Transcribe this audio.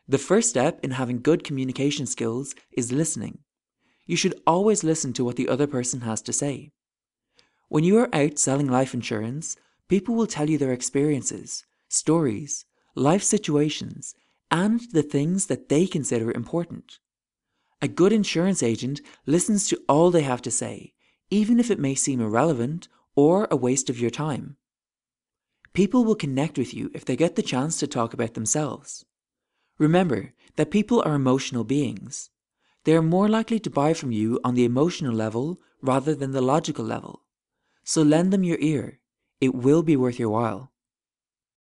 The first step in having good communication skills is listening. You should always listen to what the other person has to say. When you are out selling life insurance, people will tell you their experiences, stories, life situations, and the things that they consider important. A good insurance agent listens to all they have to say, even if it may seem irrelevant or a waste of your time. People will connect with you if they get the chance to talk about themselves. Remember that people are emotional beings. They are more likely to buy from you on the emotional level rather than the logical level. So lend them your ear. It will be worth your while.